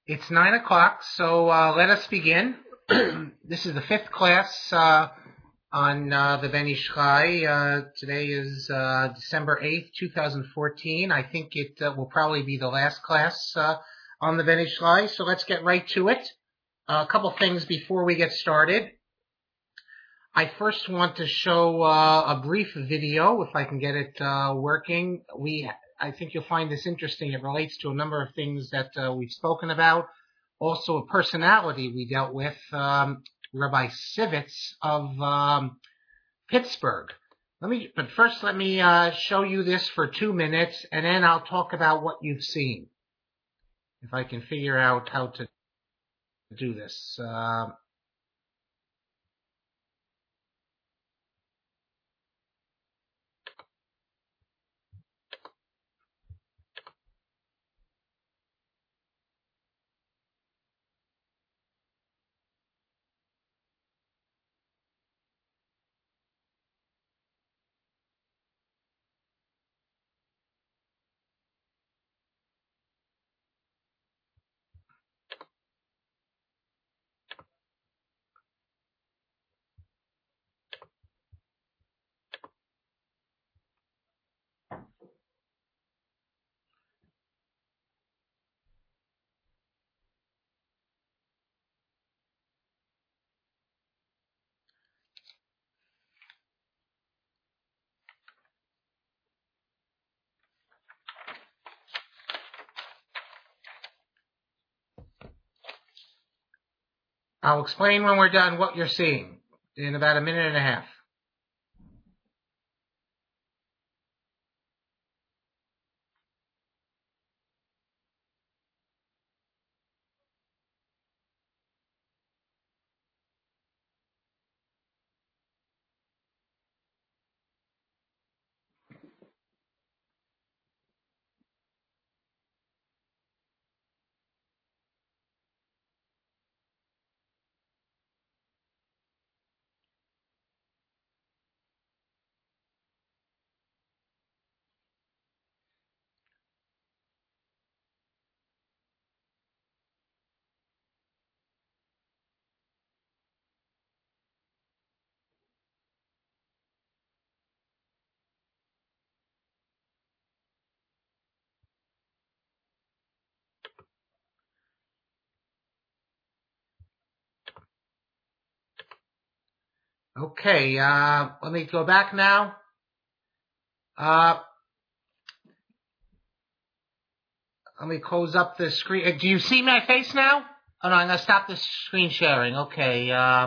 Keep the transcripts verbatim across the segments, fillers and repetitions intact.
It's nine o'clock, so uh, let us begin. This is the fifth class uh, on uh, the Ben Ish Chai. Uh, today is uh, December eighth, twenty fourteen. I think it uh, will probably be the last class uh, on the Ben Ish Chai, so let's get right to it. Uh, a couple things before we get started. I first want to show uh, a brief video, if I can get it uh, working. We, I think you'll find this interesting. It relates to a number of things that uh, we've spoken about. Also, a personality we dealt with, um, Rabbi Sivitz of um, Pittsburgh. Let me, but first, let me uh, show you this for two minutes, and then I'll talk about what you've seen. If I can figure out how to do this. Uh, I'll explain when we're done what you're seeing in about a minute and a half. Okay, uh, let me go back now. Uh, let me close up the screen. Uh, do you see my face now? Oh no, I'm gonna stop the screen sharing. Okay, uh,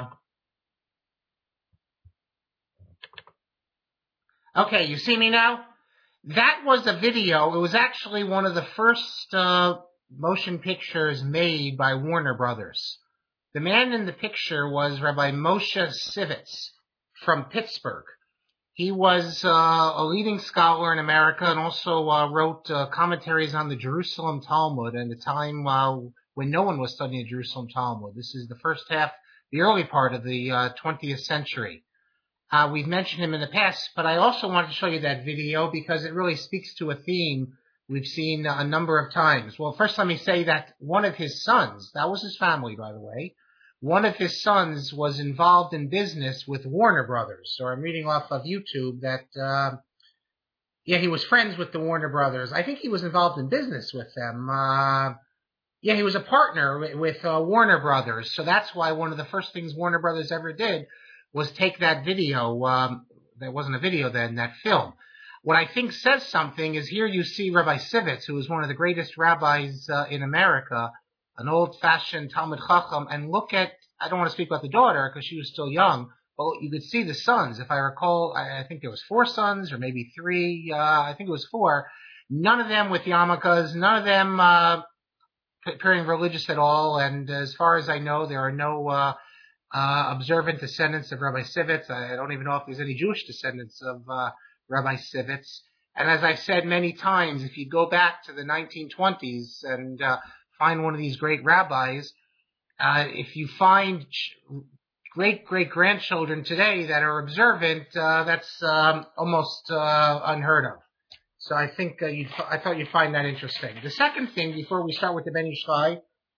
okay, you see me now? That was a video. It was actually one of the first, uh, motion pictures made by Warner Brothers. The man in the picture was Rabbi Moshe Sivitz from Pittsburgh. He was uh, a leading scholar in America and also uh, wrote uh, commentaries on the Jerusalem Talmud at a time uh, when no one was studying the Jerusalem Talmud. This is the first half, the early part of the uh, twentieth century. Uh, we've mentioned him in the past, but I also wanted to show you that video because it really speaks to a theme we've seen a number of times. Well, first let me say that one of his sons, that was his family, by the way, one of his sons was involved in business with Warner Brothers. So I'm reading off of YouTube that, uh, yeah, he was friends with the Warner Brothers. I think he was involved in business with them. Uh, yeah, he was a partner with uh, Warner Brothers. So that's why one of the first things Warner Brothers ever did was take that video. Um, there wasn't a video then, that film. What I think says something is here you see Rabbi Sivitz, who is one of the greatest rabbis uh, in America, an old-fashioned Talmud Chacham, and look at, I don't want to speak about the daughter because she was still young, but you could see the sons. If I recall, I, I think there was four sons or maybe three. Uh, I think it was four. None of them with yarmulkes, none of them uh, appearing religious at all, and as far as I know, there are no uh, uh, observant descendants of Rabbi Sivitz. I don't even know if there's any Jewish descendants of uh, Rabbi Sivitz. And as I've said many times, if you go back to the nineteen twenties and uh, find one of these great rabbis, uh, if you find great great grandchildren today that are observant, uh, that's um, almost uh, unheard of. So I think uh, you'd, I thought you'd find that interesting. The second thing, before we start with the Ben Ish Chai,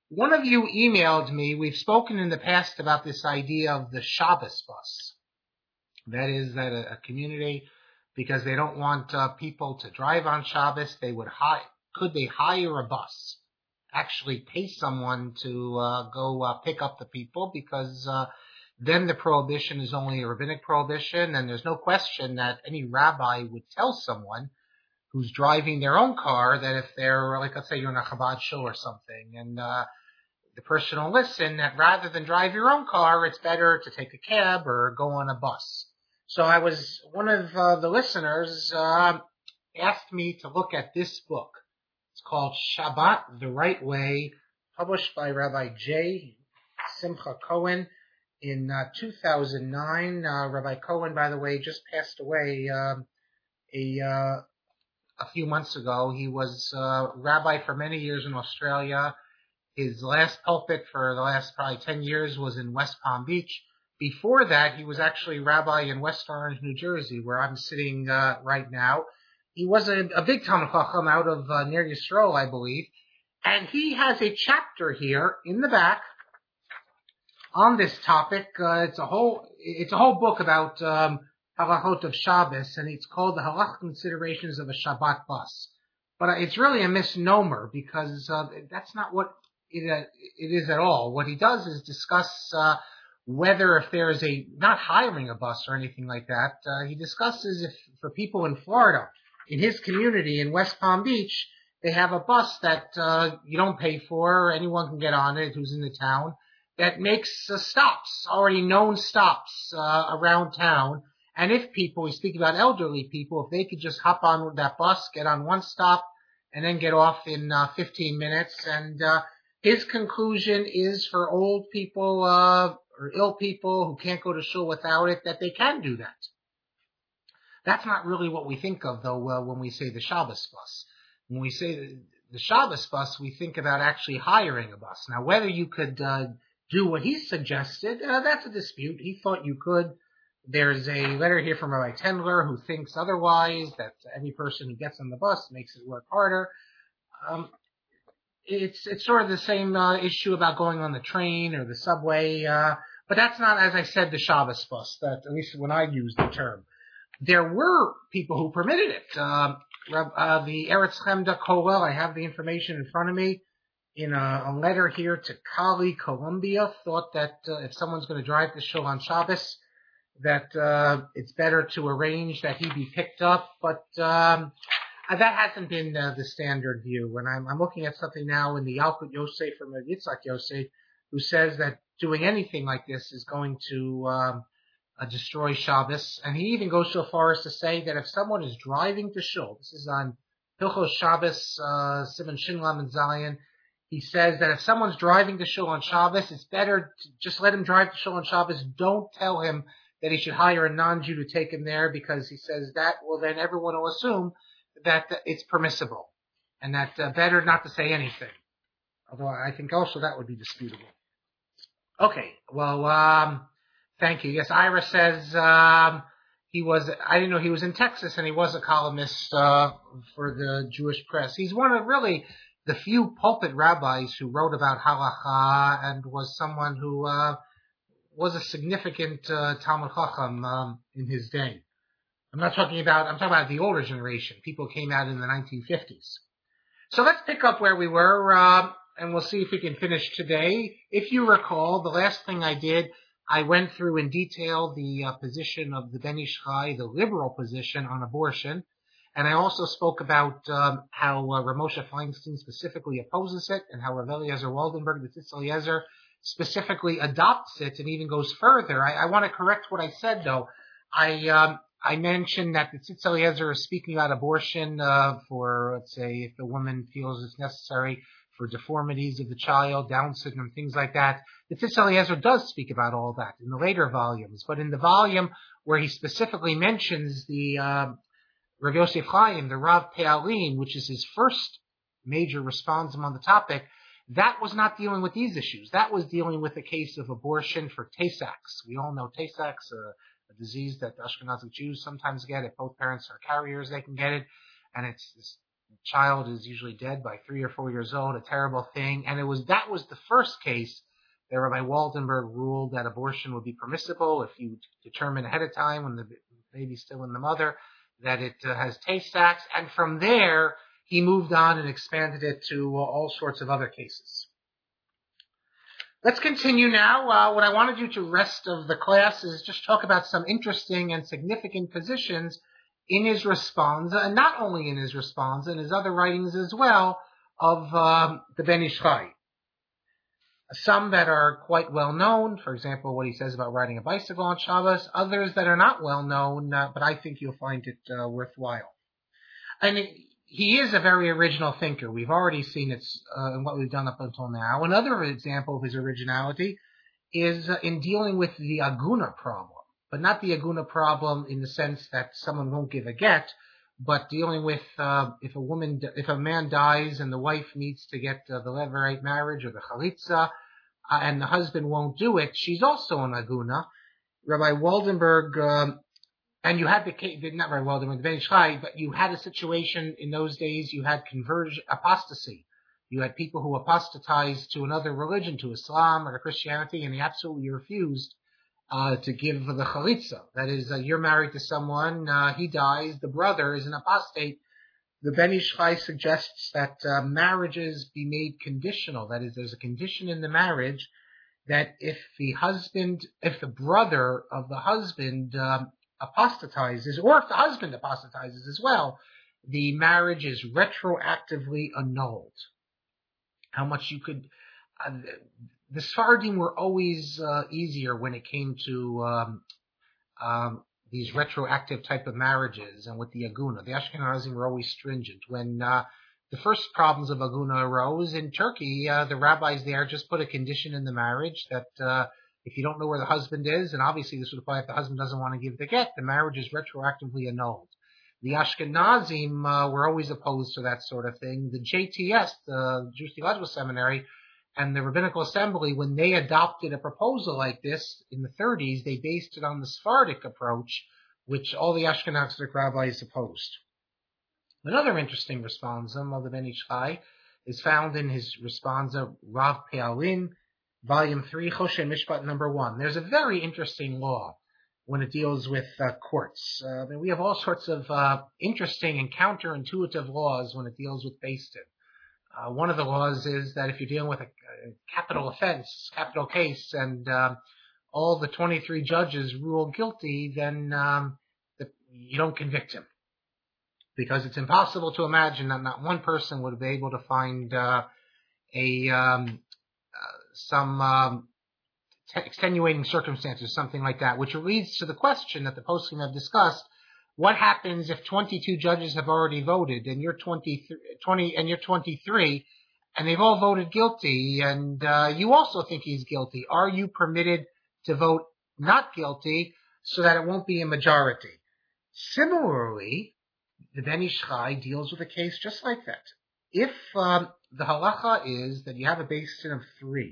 One of you emailed me. We've spoken in the past about this idea of the Shabbos bus. That is that a, a community, because they don't want uh, people to drive on Shabbos, they would hire, could they hire a bus, actually pay someone to uh, go uh, pick up the people, because uh, then the prohibition is only a rabbinic prohibition, and there's no question that any rabbi would tell someone who's driving their own car that if they're, like, let's say you're in a Chabad show or something, and uh, the person will listen, that rather than drive your own car, it's better to take a cab or go on a bus. So I was, one of uh, the listeners uh, asked me to look at this book. It's called Shabbat the Right Way, published by Rabbi J. Simcha Cohen in uh, two thousand nine. Uh, Rabbi Cohen, by the way, just passed away uh, a uh, a few months ago. He was uh, rabbi for many years in Australia. His last pulpit for the last probably ten years was in West Palm Beach. Before that, he was actually rabbi in West Orange, New Jersey, where I'm sitting uh, right now. He was a, a big Talmid Chacham out of uh, Ner Yisrael, I believe. And he has a chapter here in the back on this topic. Uh, it's a whole it's a whole book about um, halachot of Shabbos, and it's called the Halach Considerations of a Shabbat Bus. But it's really a misnomer, because uh, that's not what it, uh, it is at all. What he does is discuss uh, whether if there is a, not hiring a bus or anything like that, uh, he discusses if for people in Florida, in his community in West Palm Beach, they have a bus that uh, you don't pay for, anyone can get on it who's in the town, that makes uh, stops, already known stops uh, around town. And if people, we speak about elderly people, if they could just hop on that bus, get on one stop, and then get off in uh, fifteen minutes. And uh, his conclusion is for old people uh, or ill people who can't go to shul without it, that they can do that. That's not really what we think of, though, uh, when we say the Shabbos bus. When we say the, the Shabbos bus, we think about actually hiring a bus. Now, whether you could uh, do what he suggested, uh, that's a dispute. He thought you could. There's a letter here from Rabbi Tendler who thinks otherwise, that every person who gets on the bus makes it work harder. Um, it's it's sort of the same uh, issue about going on the train or the subway, uh, but that's not, as I said, the Shabbos bus, that, at least when I use the term. There were people who permitted it. Uh, uh, the Eretz Chemda Kollel, I have the information in front of me, in a, a letter here to Cali, Colombia, thought that uh, if someone's going to drive to shul on Shabbos, that uh, it's better to arrange that he be picked up, but um, that hasn't been uh, the standard view. And I'm, I'm looking at something now in the Yalkut Yosef from Yitzhak Yosef, who says that doing anything like this is going to um, uh, destroy Shabbos. And he even goes so far as to say that if someone is driving to shul, this is on Hilchos Shabbos, uh, Simon Shinlam and Zion, he says that if someone's driving to shul on Shabbos, it's better to just let him drive to shul on Shabbos. Don't tell him that he should hire a non-Jew to take him there, because he says that, well, then everyone will assume that it's permissible, and that uh, better not to say anything. Although I think also that would be disputable. Okay, well, um, thank you. Yes, Ira says um, he was, I didn't know he was in Texas, and he was a columnist uh, for the Jewish press. He's one of really the few pulpit rabbis who wrote about halacha, and was someone who uh, was a significant uh, Talmid Chacham um, in his day. I'm not talking about, I'm talking about the older generation. People came out in the nineteen fifties. So let's pick up where we were, uh, and we'll see if we can finish today. If you recall, the last thing I did, I went through in detail the uh, position of the Ben Ish Chai, the liberal position on abortion. And I also spoke about um, how uh, Ramosha Feinstein specifically opposes it, and how Rav Eliezer Waldenberg, the Tzitz Eliezer, specifically adopts it and even goes further. I, I want to correct what I said, though. I um, I mentioned that the Tzitz Eliezer is speaking about abortion uh, for, let's say, if the woman feels it's necessary for deformities of the child, Down syndrome, things like that. The Tzitz Eliezer does speak about all that in the later volumes, but in the volume where he specifically mentions the uh, Rav Yosef Chaim, the Rav Pe'alim, which is his first major responsum on the topic, that was not dealing with these issues. That was dealing with a case of abortion for Tay-Sachs. We all know Tay-Sachs, a, a disease that Ashkenazi Jews sometimes get. If both parents are carriers, they can get it. And it's, it's The child is usually dead by three or four years old, a terrible thing. And it was that was the first case that Rabbi Waldenberg ruled that abortion would be permissible if you determine ahead of time when the baby's still in the mother that it uh, has Tay-Sachs. And from there, he moved on and expanded it to uh, all sorts of other cases. Let's continue now. Uh, what I want to do to the rest of the class is just talk about some interesting and significant positions in his responsa, and not only in his responsa, in his other writings as well, of um, the Ben Ish Chai. Some that are quite well known, for example, what he says about riding a bicycle on Shabbos, others that are not well known, uh, but I think you'll find it uh, worthwhile. And it, he is a very original thinker. We've already seen it uh, in what we've done up until now. Another example of his originality is uh, in dealing with the aguna problem, but not the aguna problem in the sense that someone won't give a get, but dealing with uh, if a woman, if a man dies and the wife needs to get uh, the levirate marriage or the chalitza, uh, and the husband won't do it, she's also an aguna. Rabbi Waldenberg, um, and you had the case, not Rabbi Waldenberg, the Ben Ish Chai, but you had a situation in those days. You had conversion, apostasy. You had people who apostatized to another religion, to Islam or to Christianity, and they absolutely refused Uh, to give the chalitza. That is, uh, you're married to someone, uh, he dies, the brother is an apostate. The Ben Ish Chai suggests that uh, marriages be made conditional. That is, there's a condition in the marriage that if the husband, if the brother of the husband um, apostatizes, or if the husband apostatizes as well, the marriage is retroactively annulled. How much you could... Uh, The Sfardim were always uh, easier when it came to um, um, these retroactive type of marriages, and with the aguna. The Ashkenazim were always stringent. When uh, the first problems of aguna arose in Turkey, uh, the rabbis there just put a condition in the marriage that uh, if you don't know where the husband is, and obviously this would apply if the husband doesn't want to give the get, the marriage is retroactively annulled. The Ashkenazim uh, were always opposed to that sort of thing. The J T S, the Jewish Theological Seminary, and the Rabbinical Assembly, when they adopted a proposal like this in the thirties, they based it on the Sephardic approach, which all the Ashkenazic rabbis opposed. Another interesting responsum of the Ben Ish Chai is found in his responsa Rav Pe'alin, volume three, Choshen Mishpat number one. There's a very interesting law when it deals with uh, courts. Uh, I mean, we have all sorts of uh, interesting and counterintuitive laws when it deals with Beis Din. Uh, one of the laws is that if you're dealing with a, a capital offense, capital case, and um, all the twenty-three judges rule guilty, then um, the, you don't convict him. Because it's impossible to imagine that not one person would be able to find uh, a um, uh, some um, t- extenuating circumstances, something like that, which leads to the question that the poskim have discussed. What happens if twenty-two judges have already voted and you're twenty, twenty and you're twenty-three and they've all voted guilty and uh, you also think he's guilty? Are you permitted to vote not guilty so that it won't be a majority? Similarly, the Ben Ish Chai deals with a case just like that. If um, the halacha is that you have a Beis Din of three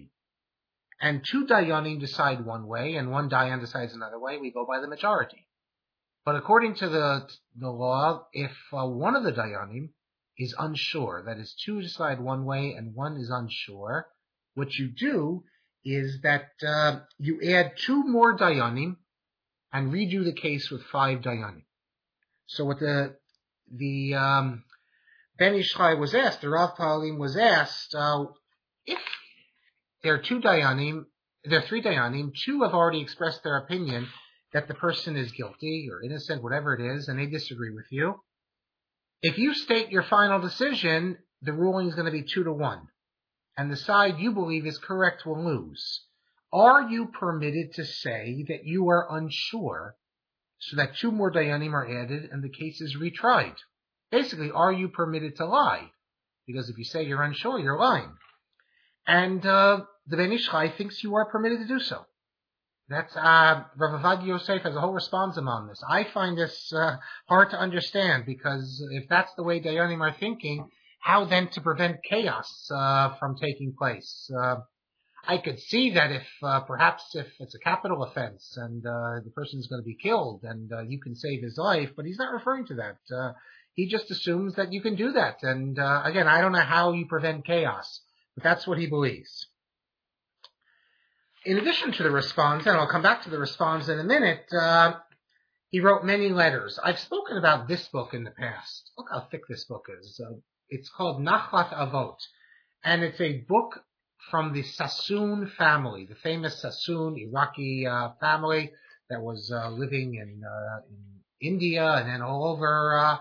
and two dayanim decide one way and one dayan decides another way, we go by the majority. But according to the the law, if uh, one of the dayanim is unsure, that is, two decide one way and one is unsure, what you do is that uh, you add two more dayanim and redo the case with five dayanim. So what the the um, Ben Ish Chai was asked, the Rav Pe'alin was asked, uh, if there are two dayanim, there are three dayanim, two have already expressed their opinion that the person is guilty or innocent, whatever it is, and they disagree with you. If you state your final decision, the ruling is going to be two to one, and the side you believe is correct will lose. Are you permitted to say that you are unsure so that two more dayanim are added and the case is retried? Basically, are you permitted to lie? Because if you say you're unsure, you're lying. And uh, the Ben Ish Chai thinks you are permitted to do so. That's, uh, Rav Avad Yosef has a whole responsum on this. I find this, uh, hard to understand because if that's the way Dayanim are thinking, how then to prevent chaos, uh, from taking place? Uh, I could see that if, uh, perhaps if it's a capital offense and, uh, the person's going to be killed and, uh, you can save his life, but he's not referring to that. Uh, he just assumes that you can do that. And uh, again, I don't know how you prevent chaos, but that's what he believes. In addition to the response, and I'll come back to the response in a minute, uh, he wrote many letters. I've spoken about this book in the past. Look how thick this book is. Uh, it's called Nachlat Avot, and it's a book from the Sassoon family, the famous Sassoon Iraqi uh, family that was uh, living in, uh, in India and then all over. Uh,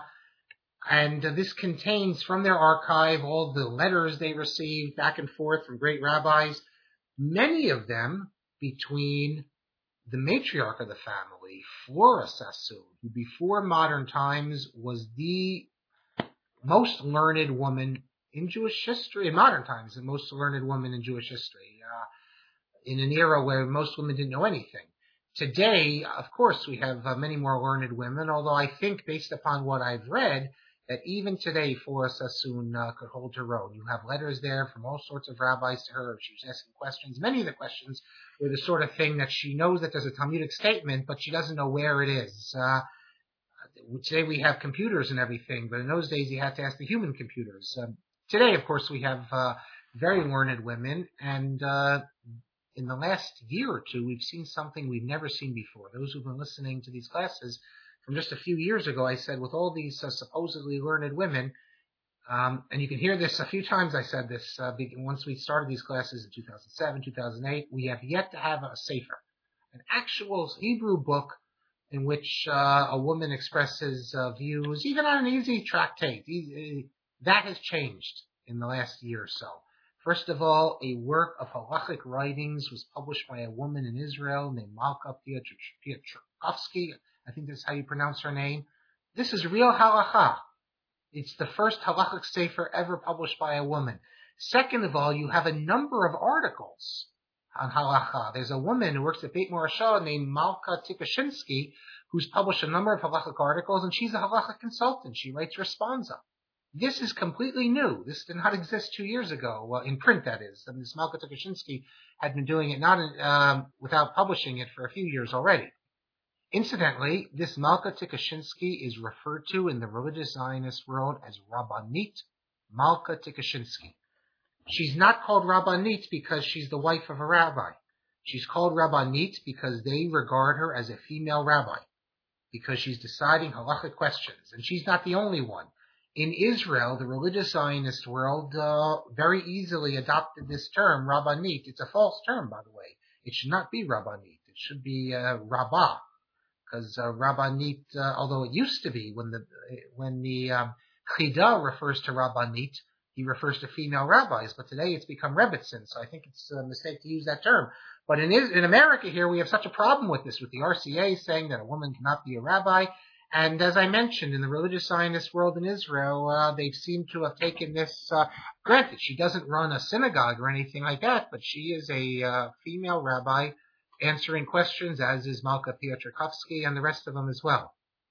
and uh, this contains from their archive all the letters they received back and forth from great rabbis, many of them between the matriarch of the family, Flora Sassoon, who before modern times was the most learned woman in Jewish history, in modern times, the most learned woman in Jewish history, uh, in an era where most women didn't know anything. Today, of course, we have uh, many more learned women, although I think, based upon what I've read, that even today, Flora Sassoon uh, could hold her own. You have letters there from all sorts of rabbis to her. She was asking questions. Many of the questions were the sort of thing that she knows that there's a Talmudic statement, but she doesn't know where it is. Uh, today we have computers and everything, but in those days you had to ask the human computers. Um, today, of course, we have uh, very learned women, and uh, in the last year or two, we've seen something we've never seen before. Those who've been listening to these classes, from just a few years ago, I said, with all these uh, supposedly learned women, um, and you can hear this a few times, I said this, uh, once we started these classes in two thousand seven, two thousand eight, we have yet to have a sefer, an actual Hebrew book in which uh, a woman expresses uh, views, even on an easy tractate. That has changed in the last year or so. First of all, a work of halachic writings was published by a woman in Israel named Malka Piotrkowski. I think that's how you pronounce her name. This is real halacha. It's the first halachic sefer ever published by a woman. Second of all, you have a number of articles on halacha. There's a woman who works at Beit Morashah named Malka Tikashinsky, who's published a number of halachic articles, and she's a halachic consultant. She writes responsa. This is completely new. This did not exist two years ago, well, in print, that is. And this Malka Tikashinsky had been doing it not in, um, without publishing it for a few years already. Incidentally, this Malka Tikashinsky is referred to in the religious Zionist world as Rabbanit Malka Tikashinsky. She's not called Rabbanit because she's the wife of a rabbi. She's called Rabbanit because they regard her as a female rabbi, because she's deciding halachic questions. And she's not the only one. In Israel, the religious Zionist world uh, very easily adopted this term, Rabbanit. It's a false term, by the way. It should not be Rabbanit. It should be uh, Rabbah. Because uh, Rabbanit, uh, although it used to be, when the when the um, Chida refers to Rabbanit, he refers to female rabbis, but today it's become Rebbitzin, so I think it's a mistake to use that term. But in in America here, we have such a problem with this, with the R C A saying that a woman cannot be a rabbi. And as I mentioned, in the religious Zionist world in Israel, uh, they seem to have taken this, uh, granted, she doesn't run a synagogue or anything like that, but she is a uh, female rabbi answering questions, as is Malka Piotrkowski and the rest of them as well.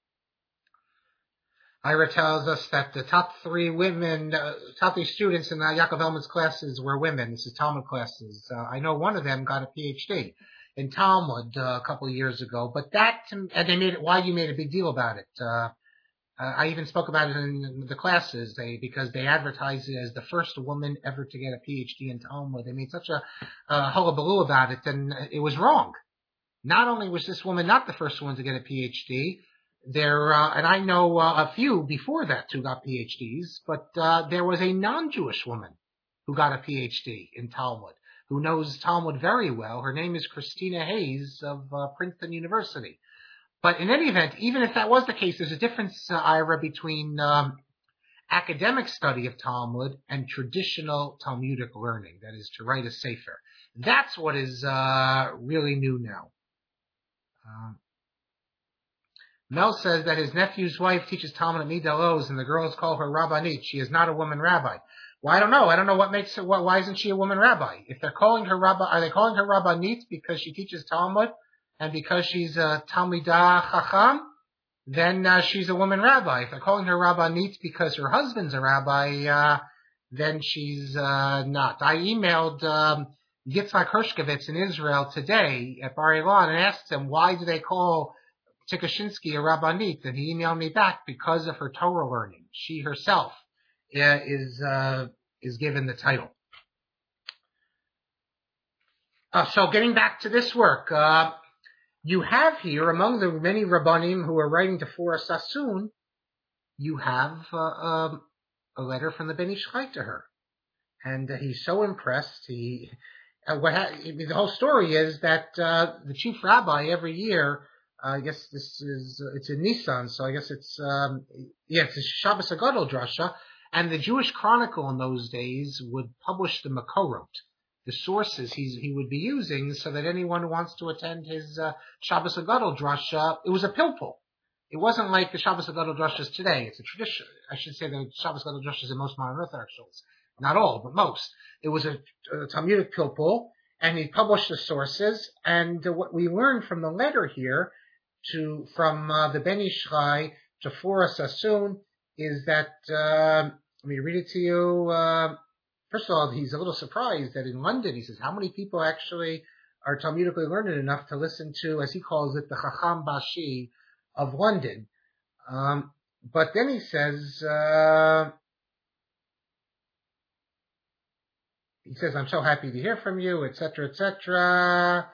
Ira tells us that the top three women, uh, top three students in uh, Yaakov Elman's classes were women. This is Talmud classes. Uh, I know one of them got a P H D in Talmud uh, a couple of years ago, but that, and they made it, why you made a big deal about it. Uh, uh, I even spoke about it in the classes, they, because they advertised it as the first woman ever to get a P H D in Talmud. They made such a uh, hullabaloo about it, and it was wrong. Not only was this woman not the first one to get a P H D, there, uh, and I know uh, a few before that who got P H Ds, but uh, there was a non-Jewish woman who got a P H D in Talmud, who knows Talmud very well. Her name is Christina Hayes of uh, Princeton University. But in any event, even if that was the case, there's a difference, uh, Ira, between um, academic study of Talmud and traditional Talmudic learning, that is, to write a sefer. That's what is uh, really new now. Um, Mel says that his nephew's wife teaches Talmud at Migdal Oz, and the girls call her Rabbanit. She is not a woman rabbi. Well, I don't know. I don't know what makes her. Why isn't she a woman rabbi? If they're calling her rabbi, are they calling her Rabbanit because she teaches Talmud and because she's a Talmidah Chacham? Then uh, she's a woman rabbi. If they're calling her Rabbanit because her husband's a rabbi, uh, then she's uh, not. I emailed um, Yitzhak Hershkovitz in Israel today at Bar Ilan and asked him, why do they call Tikashinsky, a Rabbanit, and he emailed me back because of her Torah learning. She herself uh, is uh, is given the title. Uh, so getting back to this work, uh, you have here, among the many Rabbanim who are writing to Fora Sassoon, you have uh, um, a letter from the Ben Ish Chai to her. And uh, he's so impressed. He, uh, what ha- the whole story is that uh, the chief rabbi every year, uh, I guess this is, uh, it's in Nisan, so I guess it's, um, yeah, it's a Shabbos Agadol drasha, and the Jewish Chronicle in those days would publish the Makorot, the sources he's, he would be using, so that anyone who wants to attend his uh, Shabbos Agadol drasha, it was a pilpul. It wasn't like the Shabbos Agadol drashas today. It's a tradition. I should say the Shabbos Agadol drashas in most modern Orthodox schools. Not all, but most. It was a, a Talmudic pilpul, and he published the sources. And uh, what we learned from the letter here to from uh, the Ben Ish Chai to Fora Sassoon is that, uh, let me read it to you. Uh, first of all, he's a little surprised that in London, he says, how many people actually are Talmudically learned enough to listen to, as he calls it, the Chacham Bashi of London. Um, but then he says, uh, he says, I'm so happy to hear from you, et cetera, et cetera.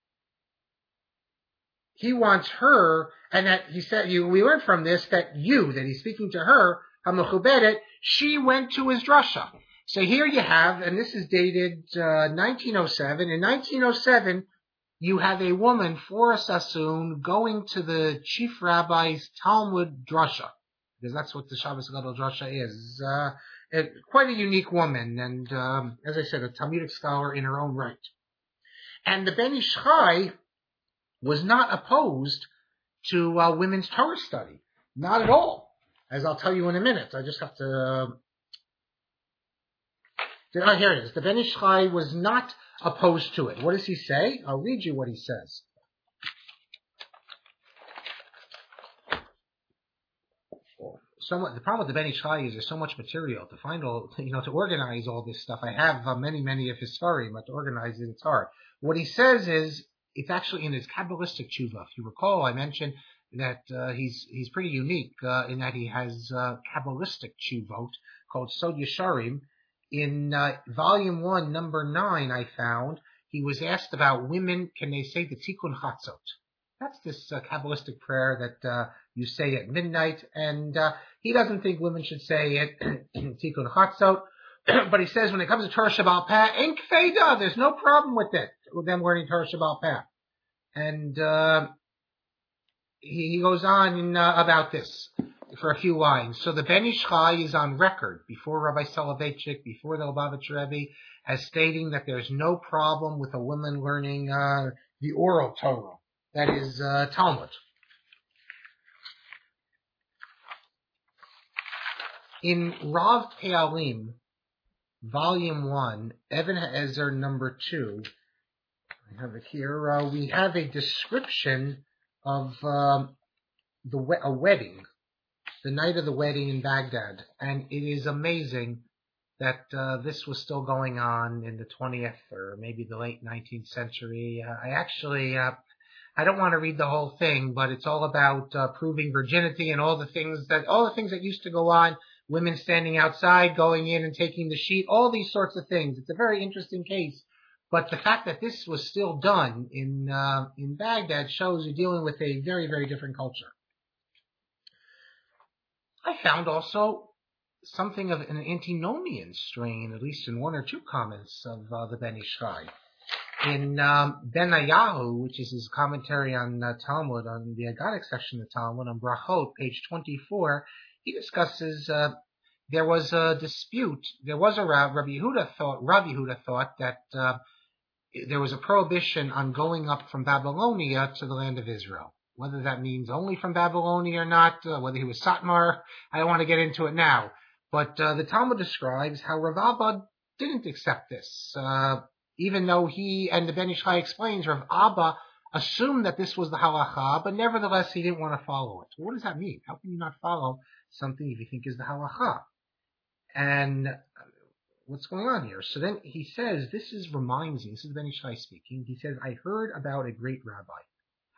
He wants her, and that he said, you, we learned from this that you, that he's speaking to her, HaMechuberet, she went to his drasha. So here you have, and this is dated uh, nineteen oh seven. In nineteen oh seven, you have a woman, Fora Sassoon, going to the chief rabbi's Talmud drasha, because that's what the Shabbos Gadol drasha is. Uh, it, quite a unique woman, and um, as I said, a Talmudic scholar in her own right. And the Ben Ish Chai was not opposed to uh, women's Torah study, not at all, as I'll tell you in a minute. I just have to. Uh, oh, here it is. The Ben Ish Chai was not opposed to it. What does he say? I'll read you what he says. Somewhat, the problem with the Ben Ish Chai is there's so much material to find all, you know, to organize all this stuff. I have uh, many, many of his svarim, but to organize it, it's hard. What he says is, it's actually in his Kabbalistic tshuva. If you recall, I mentioned that uh, he's he's pretty unique uh, in that he has uh, Kabbalistic tshuvot called Sod Yesharim. In uh, volume one, number nine, I found he was asked about women. Can they say the Tikkun Chatzot? That's this uh, Kabbalistic prayer that uh, you say at midnight, and uh, he doesn't think women should say it Tikkun Chatzot. But he says when it comes to Torah Shabbal Peh, ain't kfeda, there's no problem with it, with them learning Torah Shabbal Peh. And uh, he, he goes on in, uh, about this for a few lines. So the Ben Ish Chai is on record before Rabbi Soloveitchik, before the Lubavitch Rebbe, as stating that there's no problem with a woman learning uh, the oral Torah, that is uh, Talmud. In Rav Pealim, Volume one, Even HaEzer number two, I have it here, uh, we have a description of um, the we- a wedding, the night of the wedding in Baghdad. And it is amazing that uh, this was still going on in the twentieth or maybe the late nineteenth century. Uh, I actually, uh, I don't want to read the whole thing, but it's all about uh, proving virginity and all the things that, all the things that used to go on. Women standing outside, going in and taking the sheet, all these sorts of things. It's a very interesting case. But the fact that this was still done in uh, in Baghdad shows you're dealing with a very, very different culture. I found also something of an antinomian strain, at least in one or two comments of uh, the Ben Ish Chai. In um, Ben Ayahu, which is his commentary on uh, Talmud, on the Agadic section of Talmud, on Brachot, page twenty-four, he discusses uh, there was a dispute. There was a Rav, Rabbi Yehuda thought, Rabbi Yehuda thought that uh, there was a prohibition on going up from Babylonia to the land of Israel. Whether that means only from Babylonia or not, uh, whether he was Satmar, I don't want to get into it now. But uh, the Talmud describes how Rav Abba didn't accept this, uh, even though he, and the Ben Ish Chai explains, Rav Abba assumed that this was the halacha, but nevertheless he didn't want to follow it. What does that mean? How can you not follow something if you think is the halacha? And what's going on here? So then he says, this is reminds me, this is Ben Ish Chai speaking, he says, I heard about a great rabbi.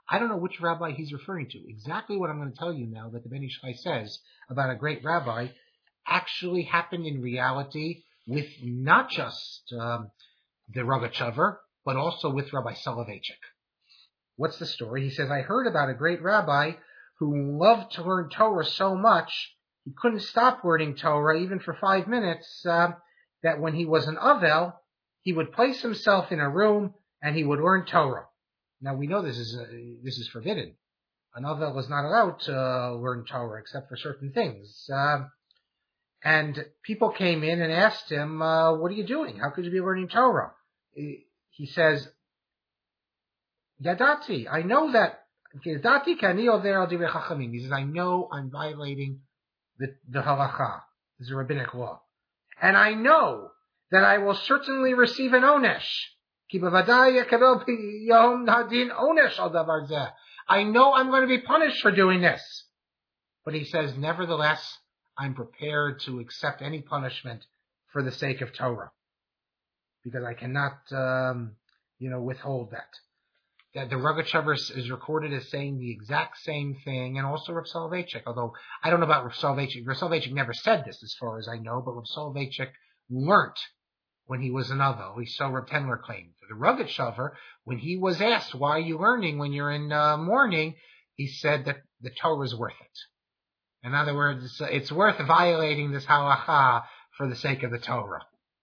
I don't know which rabbi he's referring to. Exactly what I'm going to tell you now that the Ben Ish Chai says about a great rabbi actually happened in reality with not just um, the Rogachover, but also with Rabbi Soloveitchik. What's the story? He says, I heard about a great rabbi who loved to learn Torah so much, he couldn't stop learning Torah even for five minutes, uh, that when he was an Avel, he would place himself in a room and he would learn Torah. Now we know this is uh, this is forbidden. An Avel is not allowed to uh, learn Torah except for certain things. Uh, and people came in and asked him, uh, what are you doing? How could you be learning Torah? He says, Yadati, I know that. Yadati kani over al divrei chachamim. He says, I know I'm violating the, the halacha. This is a rabbinic law. And I know that I will certainly receive an onesh. Ki b'vadai yakabel yom hadin onesh al davar zeh. I know I'm going to be punished for doing this. But he says, nevertheless, I'm prepared to accept any punishment for the sake of Torah. Because I cannot, um, you know, withhold that. That the Rogachover is recorded as saying the exact same thing, and also Rav Soloveitchik, although I don't know about Rav Soloveitchik. Rav Soloveitchik never said this as far as I know, but Rav Soloveitchik learnt when he was an Avel. He saw Rav Tendler claim. The Rogachover, when he was asked, why are you learning when you're in uh, mourning, he said that the Torah is worth it. In other words, it's, it's worth violating this halacha for the sake of the Torah.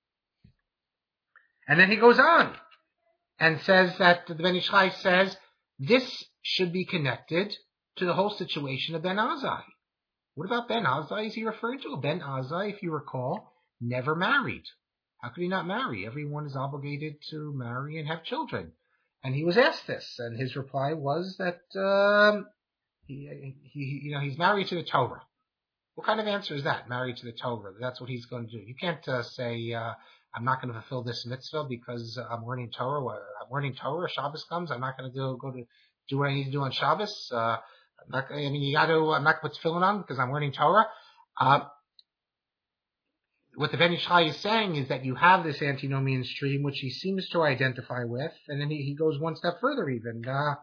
And then he goes on and says that the Ben Ish Chai says this should be connected to the whole situation of Ben Azai. What about Ben Azai? Is he referring to? Ben Azai, if you recall, never married. How could he not marry? Everyone is obligated to marry and have children. And he was asked this, and his reply was that um, he, he, you know, he's married to the Torah. What kind of answer is that? Married to the Torah. That's what he's going to do. You can't uh, say, uh, I'm not going to fulfill this mitzvah because uh, I'm learning Torah. I'm learning Torah. Shabbos comes. I'm not going to do go to do what I need to do on Shabbos. Uh, I'm not, I mean, you got to. I'm not going to put tefillin on because I'm learning Torah. Uh, what the Ben Ish Chai is saying is that you have this antinomian stream, which he seems to identify with, and then he, he goes one step further even. Uh,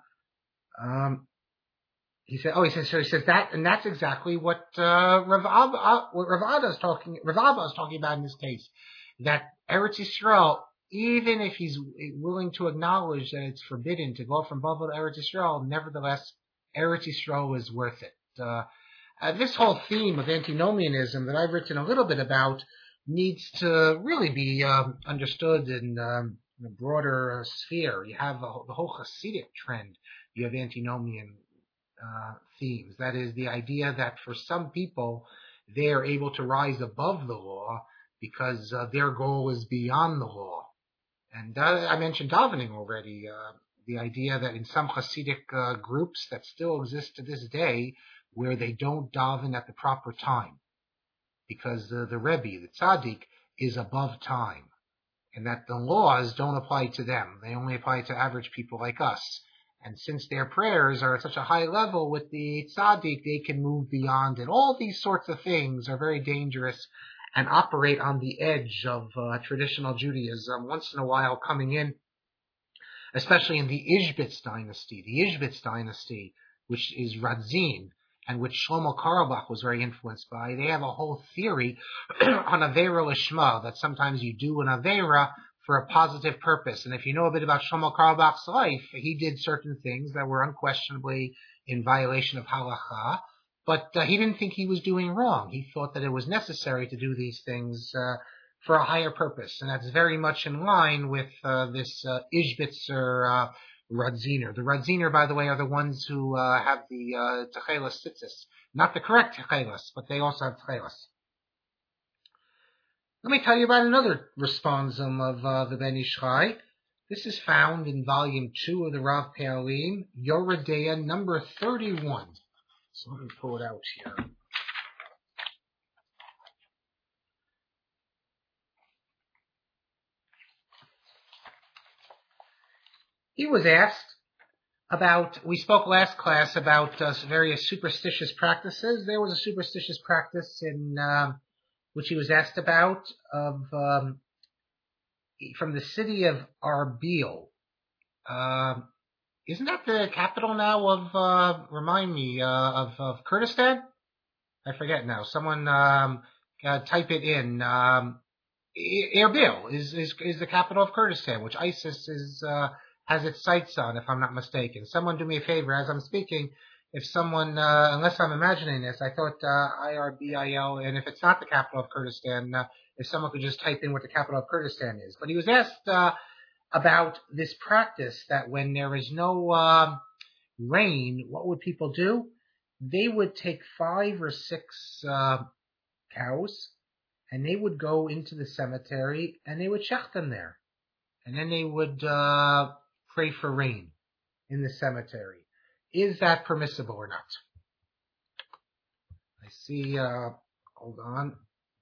um, He said, "Oh, he says, so he says that, and that's exactly what uh, Rav Abba, what Rav Abba is talking, Rav Abba is talking about in this case. That Eretz Yisrael, even if he's willing to acknowledge that it's forbidden to go from Babel to Eretz Yisrael, nevertheless, Eretz Yisrael is worth it." Uh, uh, this whole theme of antinomianism that I've written a little bit about needs to really be um, understood in, um, in a broader uh, sphere. You have a, the whole Hasidic trend. You have antinomian Uh, themes. That is the idea that for some people, they are able to rise above the law because uh, their goal is beyond the law. And uh, I mentioned davening already. Uh, the idea that in some Hasidic uh, groups that still exist to this day, where they don't daven at the proper time, because uh, the Rebbe, the Tzaddik, is above time, and that the laws don't apply to them. They only apply to average people like us. And since their prayers are at such a high level with the tzaddik, they can move beyond it. All these sorts of things are very dangerous and operate on the edge of uh, traditional Judaism, once in a while coming in, especially in the Ishbitz dynasty. The Ishbitz dynasty, which is Radzin, and which Shlomo Karlbach was very influenced by, they have a whole theory on Aveira Lishma, that sometimes you do an Aveira for a positive purpose. And if you know a bit about Shlomo Karlbach's life, he did certain things that were unquestionably in violation of halacha, but uh, he didn't think he was doing wrong. He thought that it was necessary to do these things uh, for a higher purpose. And that's very much in line with uh, this uh, Ishbitzer uh, Radziner. The Radziner, by the way, are the ones who uh, have the uh, Techelas Tzitzis. Not the correct Techelas, but they also have Techelas. Let me tell you about another responsum of uh, the Ben Ish Chai. This is found in volume two of the Rav Pe'alim, Yoreh De'ah, number thirty-one. So let me pull it out here. He was asked about, we spoke last class about uh, various superstitious practices. There was a superstitious practice in uh, which he was asked about of um, from the city of Arbil. Uh, Isn't that the capital now of, uh, remind me, uh, of, of Kurdistan? I forget now. Someone, um, uh, type it in. Um, Erbil is, is, is the capital of Kurdistan, which ISIS is, uh, has its sights on, if I'm not mistaken. Someone do me a favor as I'm speaking. If someone, uh, unless I'm imagining this, I thought, uh, I R B I L, and if it's not the capital of Kurdistan, uh, if someone could just type in what the capital of Kurdistan is. But he was asked, uh, about this practice that when there is no, um, rain, what would people do? They would take five or six, uh, cows, and they would go into the cemetery and they would check them there. And then they would uh, pray for rain in the cemetery. Is that permissible or not? I see, uh, hold on.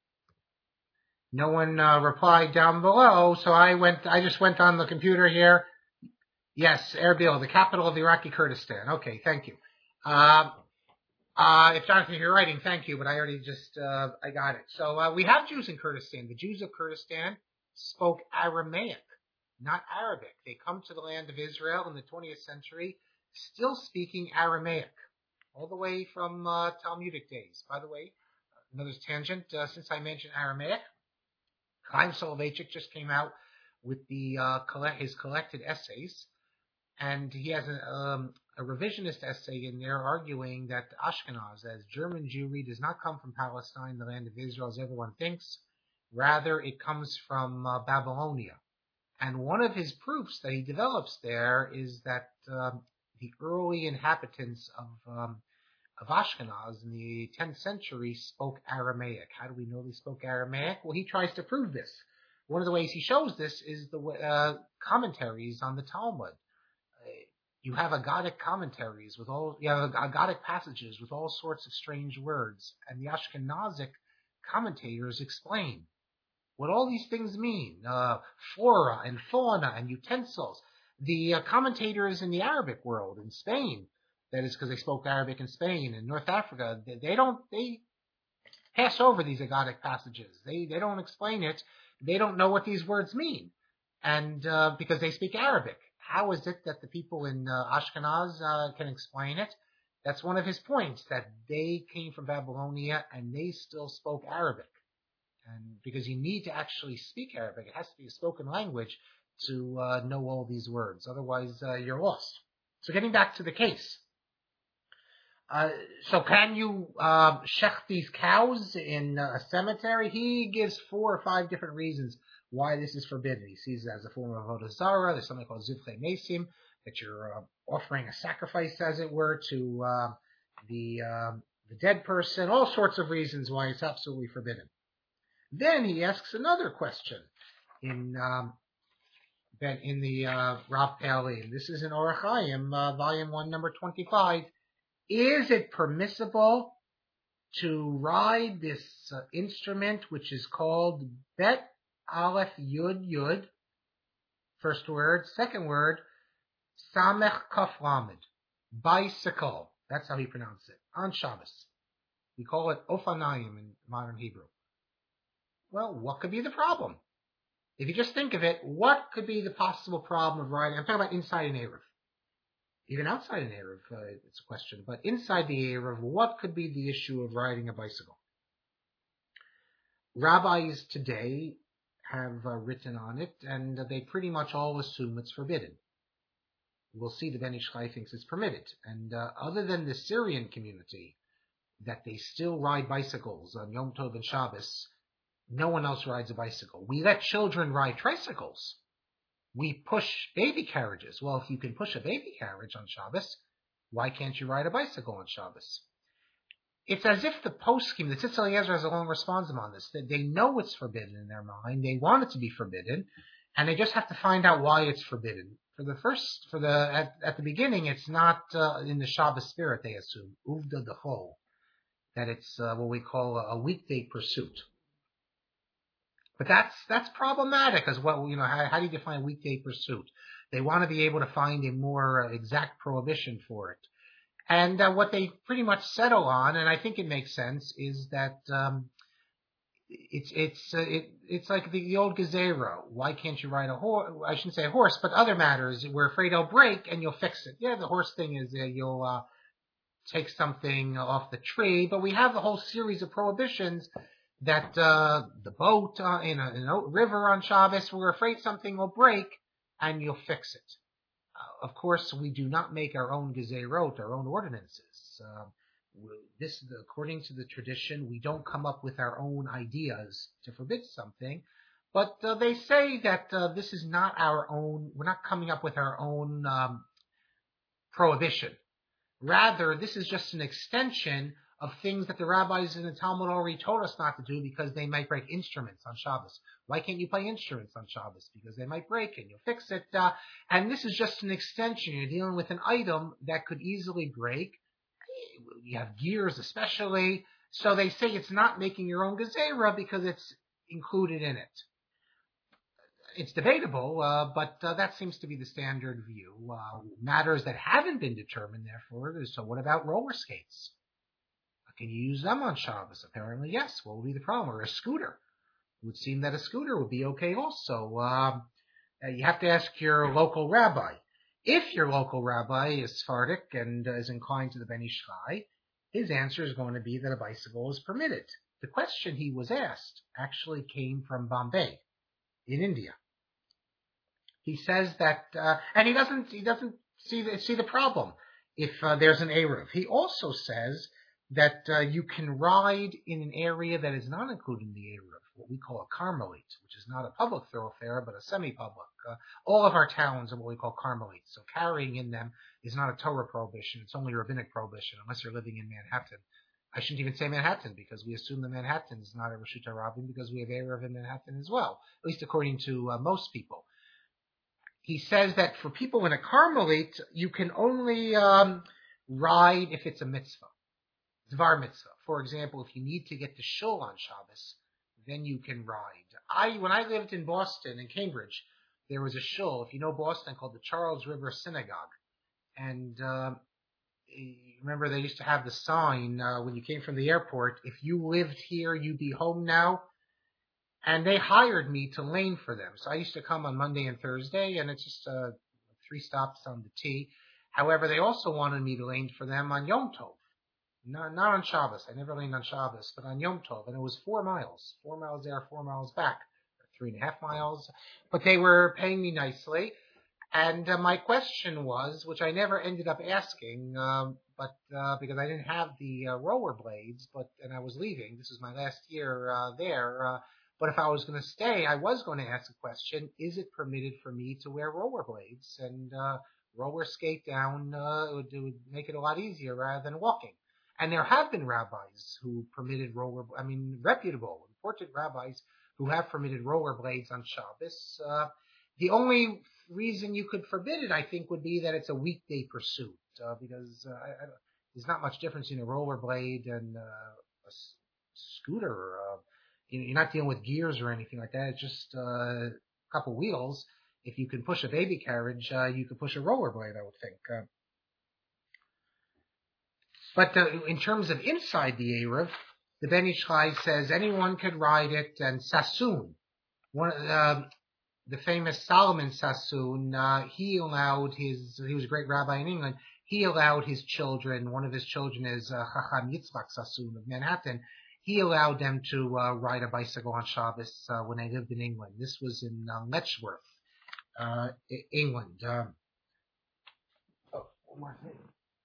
No one uh, replied down below, so I went. I just went on the computer here. Yes, Erbil, the capital of Iraqi Kurdistan. Okay, thank you. Uh, Uh, if Jonathan, if you're writing, thank you, but I already just, uh, I got it. So, uh, we have Jews in Kurdistan. The Jews of Kurdistan spoke Aramaic, not Arabic. They come to the land of Israel in the twentieth century, still speaking Aramaic, all the way from, uh, Talmudic days. By the way, another tangent, uh, since I mentioned Aramaic, Chaim Soloveitchik just came out with the, uh, collect, his collected essays. And he has a, um, a revisionist essay in there arguing that Ashkenaz, as German Jewry, does not come from Palestine, the land of Israel, as everyone thinks. Rather, it comes from uh, Babylonia. And one of his proofs that he develops there is that um, the early inhabitants of um, of Ashkenaz in the tenth century spoke Aramaic. How do we know they spoke Aramaic? Well, he tries to prove this. One of the ways he shows this is the uh, commentaries on the Talmud. You have Agadic commentaries with all, you have Agadic passages with all sorts of strange words, and the Ashkenazic commentators explain what all these things mean, uh, flora and fauna and utensils. The uh, commentators in the Arabic world, in Spain, that is because they spoke Arabic in Spain and North Africa, they, they don't, they pass over these Agadic passages. They, they don't explain it. They don't know what these words mean. And, uh, because they speak Arabic. How is it that the people in uh, Ashkenaz uh, can explain it? That's one of his points, that they came from Babylonia and they still spoke Arabic. And because you need to actually speak Arabic, it has to be a spoken language to uh, know all these words. Otherwise, uh, you're lost. So getting back to the case. Uh, so can you uh, shech these cows in a cemetery? He gives four or five different reasons why this is forbidden. He sees it as a form of avodah zarah. There's something called zivchei mesim, that you're uh, offering a sacrifice, as it were, to uh, the uh, the dead person. All sorts of reasons why it's absolutely forbidden. Then he asks another question in um, in the uh, Rav Pali. This is in Orach Chaim, uh, volume one, number twenty-five. Is it permissible to ride this uh, instrument, which is called Bet Aleph Yud Yud, first word, second word, Samech Kaf Lamed, bicycle, that's how he pronounced it, on Shabbos. We call it Ofanayim in modern Hebrew. Well, what could be the problem? If you just think of it, what could be the possible problem of riding? I'm talking about inside an Eruv. Even outside an Eruv, uh, it's a question. But inside the Eruv, what could be the issue of riding a bicycle? Rabbis today have uh, written on it, and uh, they pretty much all assume it's forbidden. We'll see the Ben Ish Chai thinks it's permitted. And uh, other than the Syrian community, that they still ride bicycles on Yom Tov and Shabbos, no one else rides a bicycle. We let children ride tricycles. We push baby carriages. Well, if you can push a baby carriage on Shabbos, why can't you ride a bicycle on Shabbos? It's as if the poskim, the Tzitz Eliezer has a long response on this, that they know it's forbidden in their mind, they want it to be forbidden, and they just have to find out why it's forbidden. For the first, for the at, at the beginning, it's not uh, in the Shabbos spirit, they assume, uvda dechol, that it's uh, what we call a, a weekday pursuit. But that's that's problematic as well. You know, how, how do you define weekday pursuit? They want to be able to find a more uh, exact prohibition for it. And uh, what they pretty much settle on, and I think it makes sense, is that um, it's it's uh, it, it's like the, the old gazero. Why can't you ride a horse? I shouldn't say a horse, but other matters. We're afraid it'll break, and you'll fix it. Yeah, the horse thing is uh, you'll uh, take something off the tree, but we have the whole series of prohibitions that uh, the boat uh, in, a, in a river on Shabbos, we're afraid something will break, and you'll fix it. Uh, of course, we do not make our own gezerot, our own ordinances. Uh, this, according to the tradition, we don't come up with our own ideas to forbid something, but uh, they say that uh, this is not our own. We're not coming up with our own um, prohibition. Rather, this is just an extension of things that the rabbis in the Talmud already told us not to do because they might break instruments on Shabbos. Why can't you play instruments on Shabbos? Because they might break and you'll fix it. Uh, and this is just an extension. You're dealing with an item that could easily break. You have gears especially. So they say it's not making your own gezerah because it's included in it. It's debatable, uh, but uh, that seems to be the standard view. Uh, matters that haven't been determined, therefore, so what about roller skates? Can you use them on Shabbos? Apparently, yes. What would be the problem? Or a scooter? It would seem that a scooter would be okay also. Um, you have to ask your local rabbi. If your local rabbi is Sephardic and uh, is inclined to the Ben Ish Chai, his answer is going to be that a bicycle is permitted. The question he was asked actually came from Bombay, in India. He says that, uh, and he doesn't he doesn't see the, see the problem if uh, there's an Eruv. He also says that uh, you can ride in an area that is not included in the Eruv, what we call a Carmelite, which is not a public thoroughfare, but a semi-public. Uh, all of our towns are what we call Carmelites, so carrying in them is not a Torah prohibition, it's only a rabbinic prohibition, unless you're living in Manhattan. I shouldn't even say Manhattan, because we assume that Manhattan is not a Reshut HaRabim, because we have Eruv in Manhattan as well, at least according to uh, most people. He says that for people in a Carmelite, you can only um, ride if it's a mitzvah. Dvar mitzvah. For example, if you need to get to shul on Shabbos, then you can ride. I, when I lived in Boston, in Cambridge, there was a shul, if you know Boston, called the Charles River Synagogue. And uh, remember, they used to have the sign uh, when you came from the airport, if you lived here, you'd be home now. And they hired me to lane for them. So I used to come on Monday and Thursday, and it's just uh, three stops on the T. However, they also wanted me to lane for them on Yom Tov. Not, not on Shabbos. I never laned on Shabbos, but on Yom Tov. And it was four miles. Four miles there, four miles back. Three and a half miles. But they were paying me nicely. And uh, my question was, which I never ended up asking, um, but uh, because I didn't have the uh, roller blades, but and I was leaving. This was my last year uh, there. Uh, But if I was going to stay, I was going to ask a question, is it permitted for me to wear rollerblades and uh, roller skate down? Uh, it, would, it would make it a lot easier rather than walking. And there have been rabbis who permitted roller, I mean, reputable, important rabbis who have permitted rollerblades on Shabbos. Uh, the only reason you could forbid it, I think, would be that it's a weekday pursuit, uh, because uh, I, I, there's not much difference in a rollerblade and uh, a s- scooter. Uh, You're not dealing with gears or anything like that. It's just uh, a couple wheels. If you can push a baby carriage, uh, you could push a rollerblade, I would think. Uh, but uh, in terms of inside the Eruv, the Ben Ish Chai says anyone could ride it. And Sassoon, one uh, the famous Solomon Sassoon, uh, he allowed his. He was a great rabbi in England. He allowed his children. One of his children is uh, Chacham Yitzchak Sassoon of Manhattan. He allowed them to uh, ride a bicycle on Shabbos uh, when they lived in England. This was in uh, Letchworth, uh, England. Um, oh, one more thing.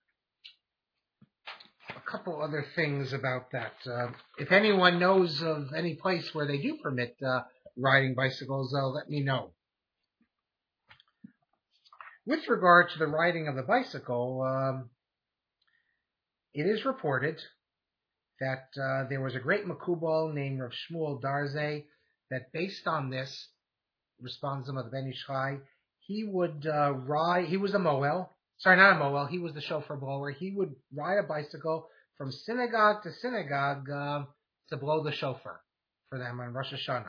A couple other things about that. Uh, if anyone knows of any place where they do permit uh, riding bicycles, uh, let me know. With regard to the riding of the bicycle, um, it is reported that uh, there was a great Makubal named Rav Shmuel Darze that based on this, responds of the Ben Ish Chai, he would uh, ride, he was a Moel, sorry, not a Moel, he was the chauffeur blower, he would ride a bicycle from synagogue to synagogue uh, to blow the shofar for them on Rosh Hashanah.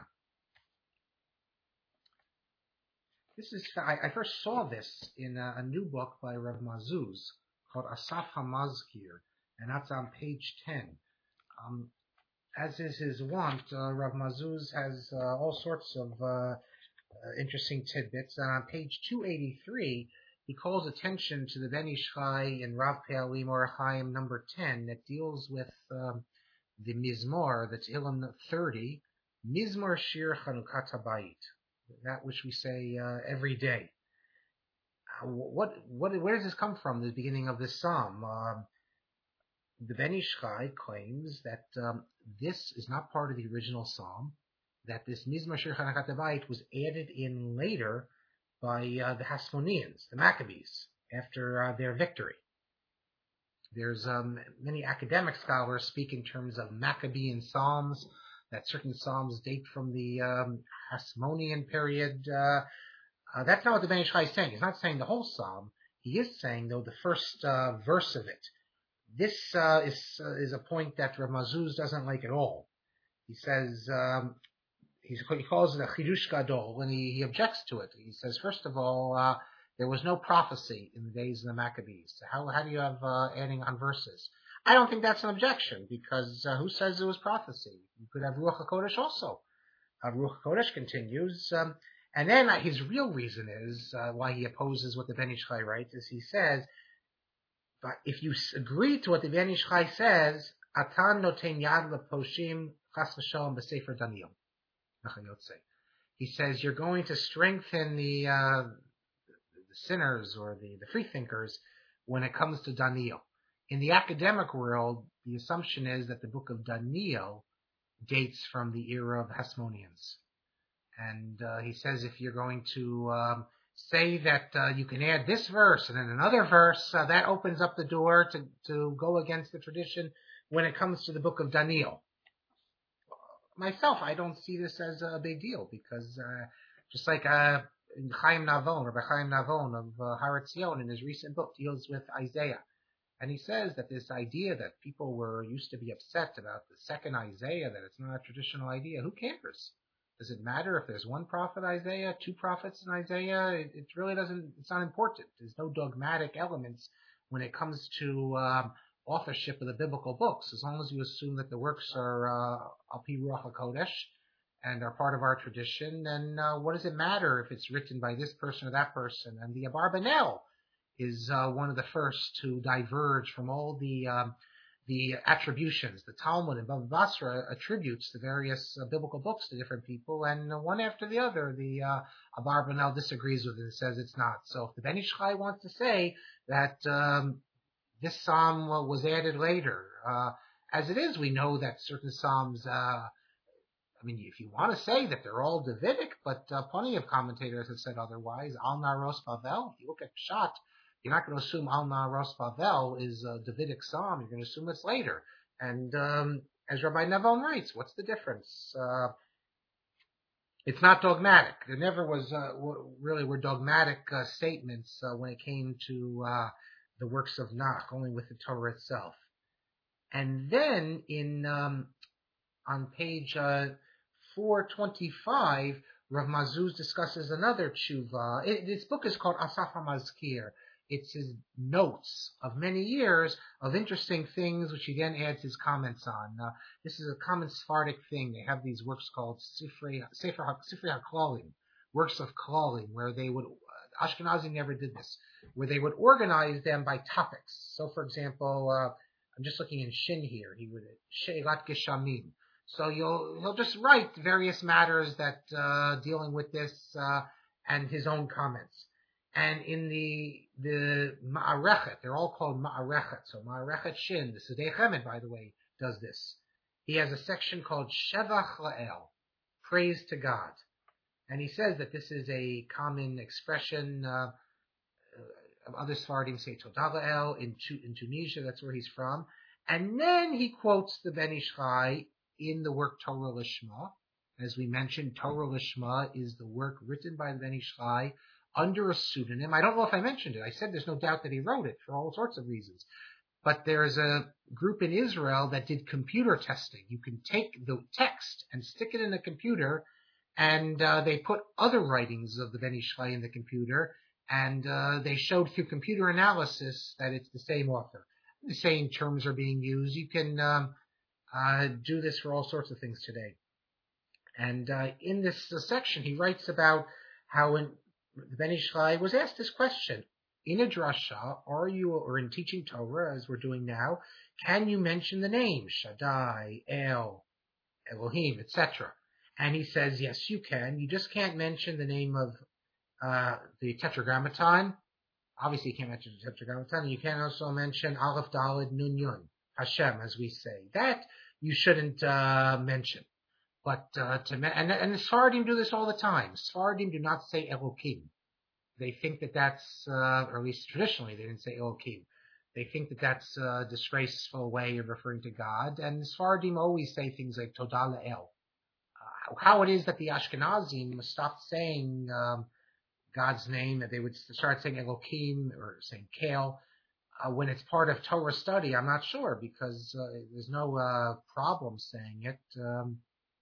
This is, I, I first saw this in a, a new book by Rav Mazuz called Asaf HaMazkir, and that's on page ten. Um, as is his wont, uh, Rav Mazuz has uh, all sorts of uh, uh, interesting tidbits. And on page two eighty-three, he calls attention to the Ben Ish Chai in Rav Pe'alim Orach Chaim number ten that deals with um, the Mizmor, that's Tehillim thirty, Mizmor Shir Chanukat HaBayit, that which we say uh, every day. Uh, what, what, where does this come from, the beginning of this psalm? Um, the Ben Ish Chai claims that um, this is not part of the original psalm, that this Mizmor Shir Chanukat HaBayit was added in later by uh, the Hasmoneans, the Maccabees, after uh, their victory. There's um, many academic scholars speak in terms of Maccabean psalms, that certain psalms date from the um, Hasmonean period. Uh, uh, that's not what the Ben Ish Chai is saying. He's not saying the whole psalm. He is saying, though, the first uh, verse of it. This uh, is uh, is a point that Rav Mazuz doesn't like at all. He says, um, he's, he calls it a chidush gadol, and he, he objects to it. He says, first of all, uh, there was no prophecy in the days of the Maccabees. How, how do you have uh, adding on verses? I don't think that's an objection, because uh, who says it was prophecy? You could have Ruach HaKodesh also. Uh, Ruach HaKodesh continues, um, and then uh, his real reason is uh, why he opposes what the Ben Ish Chai writes, is he says, but if you agree to what the Ben Ish Chai says, Atan noten yad leposhim chas v'shalom b'sefer Daniel. He says you're going to strengthen the, uh, the sinners or the, the freethinkers when it comes to Daniel. In the academic world, the assumption is that the book of Daniel dates from the era of the Hasmoneans. And uh, he says if you're going to um, say that uh, you can add this verse and then another verse, uh, that opens up the door to, to go against the tradition when it comes to the book of Daniel. Myself, I don't see this as a big deal, because uh, just like uh, Chaim Navon, Rabbi Chaim Navon of uh, Har Etzion, in his recent book, deals with Isaiah. And he says that this idea that people were used to be upset about the second Isaiah, that it's not a traditional idea, who cares? Does it matter if there's one prophet Isaiah, two prophets in Isaiah? It, it really doesn't, it's not important. There's no dogmatic elements when it comes to um, authorship of the biblical books, as long as you assume that the works are uh, al pi Ruach HaKodesh and are part of our tradition, then uh, what does it matter if it's written by this person or that person? And the Abarbanel is uh, one of the first to diverge from all the um, the attributions. The Talmud and Bava Basra attributes the various uh, biblical books to different people, and uh, one after the other, the uh, Abarbanel disagrees with it and says it's not. So if the Ben Ish Chai wants to say that um, this psalm was added later, uh, as it is, we know that certain psalms, uh, I mean, if you want to say that they're all Davidic, but uh, plenty of commentators have said otherwise. Al Naros Bavel, if you look at Pshat, you're not going to assume Al Naros Bavel is a Davidic psalm. You're going to assume it's later. And um, as Rabbi Navon writes, what's the difference? Uh, it's not dogmatic. There never was uh, really were dogmatic uh, statements uh, when it came to uh, the works of Nach, only with the Torah itself. And then in um, on page uh, four twenty-five, Rav Mazuz discusses another tshuva. It, this book is called Asaf HaMazkir. It's his notes of many years of interesting things, which he then adds his comments on. Uh, this is a common Sephardic thing. They have these works called Sifrei Sefer HaKlalim, works of Klalim, where they would, uh, Ashkenazi never did this, where they would organize them by topics. So, for example, uh, I'm just looking in Shin here. He would She'elat Geshamim. So you'll he'll just write various matters that uh, dealing with this uh, and his own comments. And in the the Ma'arechet, they're all called Ma'arechet. So Ma'arechet Shin, the Sidei Chemed, by the way, does this. He has a section called Shevach La'el, praise to God. And he says that this is a common expression uh, of other Sephardim say Todah La'el in, in Tunisia, that's where he's from. And then he quotes the Ben Ish Chai in the work Torah Lishma. As we mentioned, Torah Lishma is the work written by the Ben Ish Chai under a pseudonym. I don't know if I mentioned it. I said there's no doubt that he wrote it for all sorts of reasons. But there's a group in Israel that did computer testing. You can take the text and stick it in a computer, and uh, they put other writings of the Ben Ish Chai in the computer, and uh, they showed through computer analysis that it's the same author. The same terms are being used. You can um, uh, do this for all sorts of things today. And uh, in this uh, section, he writes about how when the Ben Ish Chai was asked this question, in a drasha, are you, or in teaching Torah, as we're doing now, can you mention the names, Shaddai, El, Elohim, et cetera? And he says, yes, you can. You just can't mention the name of uh, the Tetragrammaton. Obviously, you can't mention the Tetragrammaton. You can also mention Aleph, Daled, Nun, Yun, Hashem, as we say. That you shouldn't uh, mention. But uh, to and and the Sfardim do this all the time. Sfardim do not say Elohim. They think that that's, uh, or at least traditionally, they didn't say Elohim. They think that that's a disgraceful way of referring to God. And Sfardim always say things like Todah Le'el. Uh, how it is that the Ashkenazim stopped saying um, God's name, that they would start saying Elohim or saying Kale. Uh, when it's part of Torah study, I'm not sure, because uh, there's no uh, problem saying it. Um,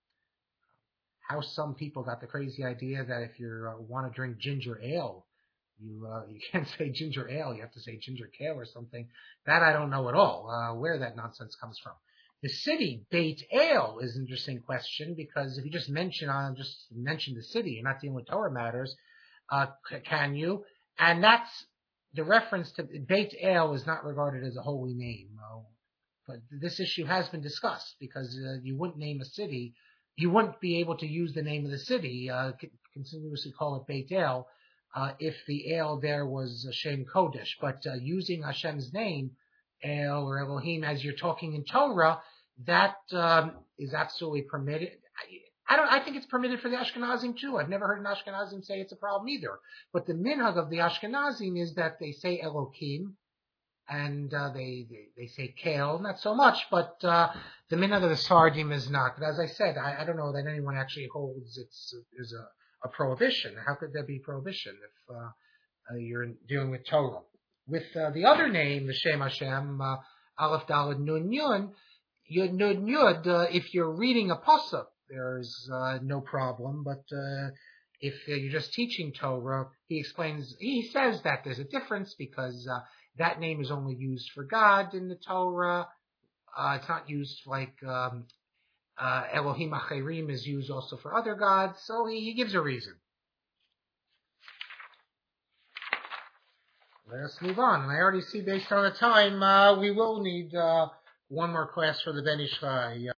how some people got the crazy idea that if you uh, want to drink ginger ale, you uh, you can't say ginger ale, you have to say ginger kale or something. That I don't know at all, uh, where that nonsense comes from. The city, Beit El, is an interesting question, because if you just mention on just mention the city, you're not dealing with Torah matters, uh, can you? And that's the reference to Beit El is not regarded as a holy name. Uh, but this issue has been discussed, because uh, you wouldn't name a city. You wouldn't be able to use the name of the city, uh, continuously call it Beit El, uh, if the El there was Shem Kodesh. But uh, using Hashem's name, El or Elohim, as you're talking in Torah, that um, is absolutely permitted. I, I don't. I think it's permitted for the Ashkenazim too. I've never heard an Ashkenazim say it's a problem either. But the minhag of the Ashkenazim is that they say Elohim, and uh, they, they they say kale, not so much, but uh, the minhag of the Sfardim is not. But as I said, I, I don't know that anyone actually holds it's there's a, a prohibition. How could there be prohibition if uh, uh, you're dealing with Torah? With uh, the other name, the Shem Hashem, uh, Aleph Daled Nun Yun, Yud Nun Yud, uh, if you're reading a pasuk, there's uh, no problem. But uh, if uh, you're just teaching Torah, he explains, he says that there's a difference, because uh, that name is only used for God in the Torah. Uh, it's not used like um, uh, Elohim Acherim is used also for other gods. So he, he gives a reason. Let us move on. And I already see, based on the time, uh, we will need uh, one more class for the Ben Ish Chai.